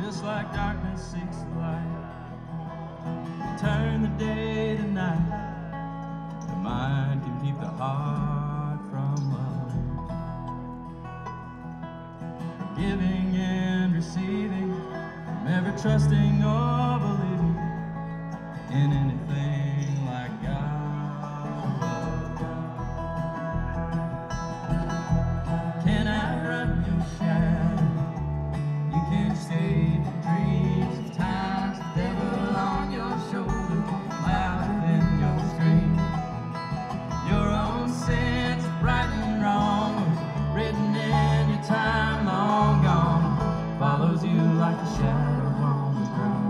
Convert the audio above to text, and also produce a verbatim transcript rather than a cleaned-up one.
just like darkness seeks the light. Turn the day to night. The mind can keep the heart from love. Giving and receiving, from ever trusting or believing in anything like God. Can I run your shadow? You can escape the dreams of times, the devil on your shoulder, louder than your scream. Your own sense of right and wrong was written in your time long gone, follows you like a shadow on the ground.